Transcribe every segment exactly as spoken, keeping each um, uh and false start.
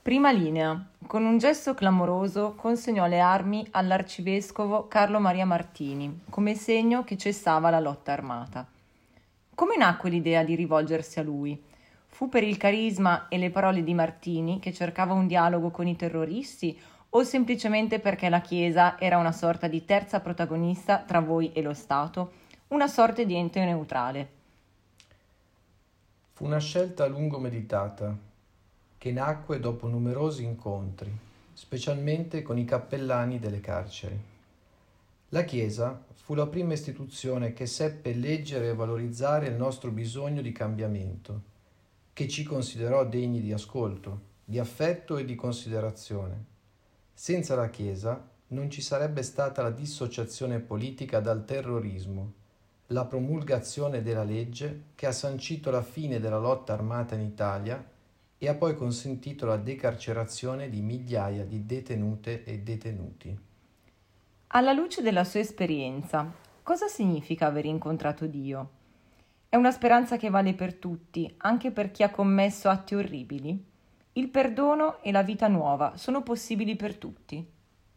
Prima linea. Con un gesto clamoroso consegnò le armi all'arcivescovo Carlo Maria Martini, come segno che cessava la lotta armata. Come nacque l'idea di rivolgersi a lui? Fu per il carisma e le parole di Martini, che cercava un dialogo con i terroristi, o semplicemente perché la Chiesa era una sorta di terza protagonista tra voi e lo Stato, una sorta di ente neutrale? Fu una scelta a lungo meditata, che nacque dopo numerosi incontri, specialmente con i cappellani delle carceri. La Chiesa fu la prima istituzione che seppe leggere e valorizzare il nostro bisogno di cambiamento, che ci considerò degni di ascolto, di affetto e di considerazione. Senza la Chiesa non ci sarebbe stata la dissociazione politica dal terrorismo, la promulgazione della legge che ha sancito la fine della lotta armata in Italia e ha poi consentito la decarcerazione di migliaia di detenute e detenuti. Alla luce della sua esperienza, cosa significa aver incontrato Dio? È una speranza che vale per tutti, anche per chi ha commesso atti orribili? Il perdono e la vita nuova sono possibili per tutti?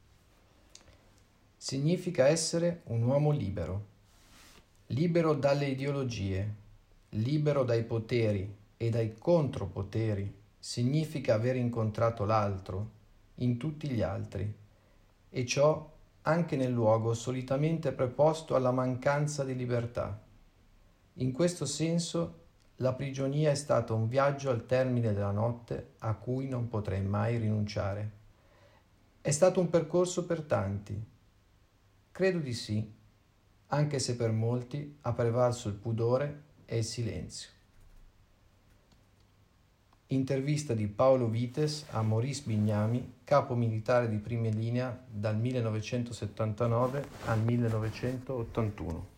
Significa essere un uomo libero, libero dalle ideologie, libero dai poteri e dai contropoteri. Significa aver incontrato l'altro in tutti gli altri, e ciò anche nel luogo solitamente preposto alla mancanza di libertà. In questo senso, la prigionia è stata un viaggio al termine della notte a cui non potrei mai rinunciare. È stato un percorso per tanti. Credo di sì, anche se per molti ha prevalso il pudore e il silenzio. Intervista di Paolo Vites a Maurice Bignami, capo militare di prima linea dal millenovecentosettantanove al millenovecentottantuno.